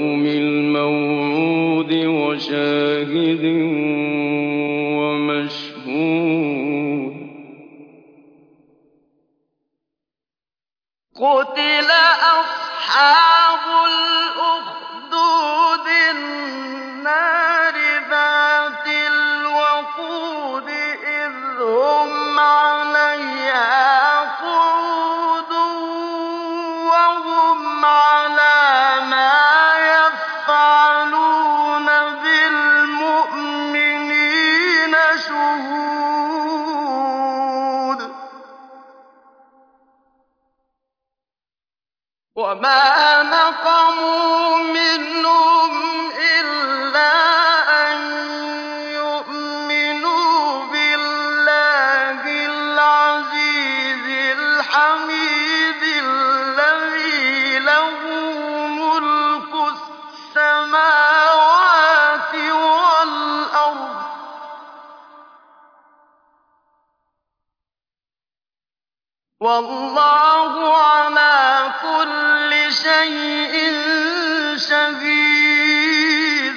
وَالْيَوْمِ الْمَوْعُودِ وَشَاهِدٍ وَمَشْهُودٍ قُتِلَ أَصْحَابُ الْأُخْدُودِ النَّارِ ذَاتِ الْوَقُودِ إِذْ هُمْ عَلَيْهَا قُعُودٌ وَهُمْ عَلَىٰ مَا يَفْعَلُونَ بِالْمُؤْمِنِينَ شُهُودٌ وَمَا نَقَمُوا مِنْهُمْ إِلَّا أَن يُؤْمِنُوا بِاللَّهِ الْعَزِيزِ الْحَمِيدِ الَّذِي لَهُ مُلْكُ السَّمَاوَاتِ وَالْأَرْضِ ۚ وَاللَّهُ عَلَىٰ كُلِّ شَيْءٍ شَهِيدٌ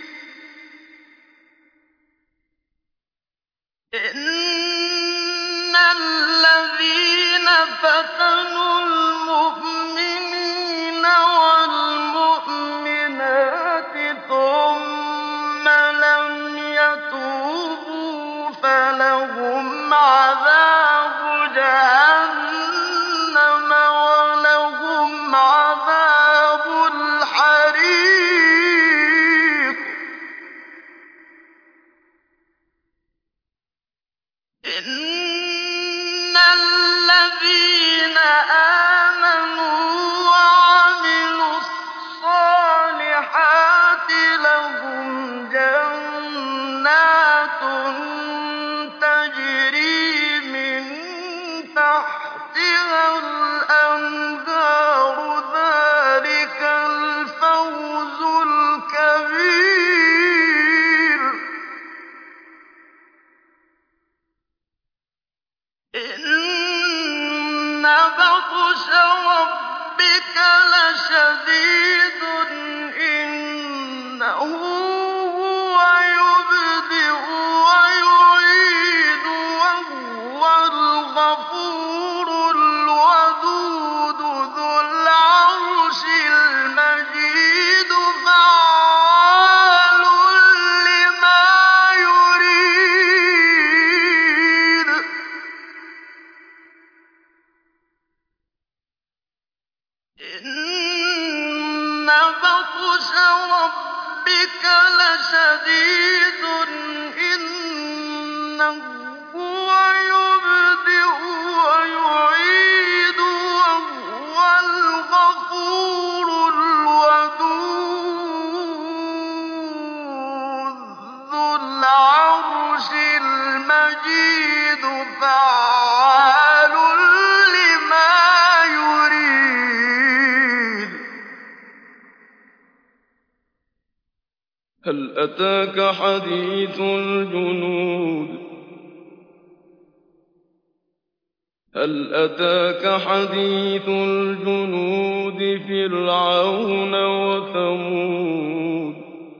إِنَّ الَّذِينَ فَتَنُوا الْمُؤْمِنِينَ وَالْمُؤْمِنَاتِ ثُمَّ لَمْ يَتُوبُوا فَلَهُمْ عَذَابُ جَهَنَّمَ وَلَهُمْ عَذَابُ الْحَرِيقِ إِنَّ الَّذِينَ آمَنُوا وَعَمِلُوا الصَّالِحَاتِ لَهُمْ جَنَّاتٌ تَجْرِي مِن تَحْتِهَا الْأَنْهَارُ ۚ ذَٰلِكَ الْفَوْزُ الْكَبِيرُ إِنَّ بَطْشَ رَبِّكَ لَشَدِيدٌ إِنَّهُ هُوَ يُبْدِئُ وَيُعِيدُ وَهُوَ الْغَفُورُ الْوَدُودُ ذُو الْعَرْشِ الْمَجِيدُ فَعَّالٌ لِّمَا يُرِيدُ إِنَّ بَطْشَ رَبِّكَ لَشَدِيدٌ إِنَّهُ هُوَ يُبْدِئُ وَيُعِيدُ وَهُوَ الْغَفُورُ الْوَدُودُ ذُو الْعَرْشِ الْمَجِيدُ فَعَّالٌ لِّمَا يُرِيدُ هَلْ أَتَاكَ حَدِيثُ الْجُنُودِ هَلْ أَتَاكَ حَدِيثُ الْجُنُودِ فِرْعَوْنَ وَثَمُودَ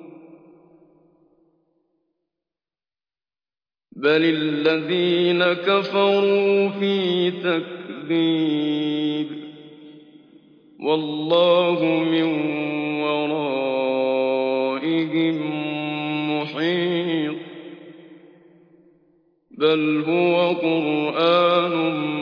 بَلِ الَّذِينَ كَفَرُوا فِي تَكْذِيبٍ وَاللَّهُ مِن وَرَائِهِم مُّحِيطٌ بَلْ هُوَ قُرْآنٌ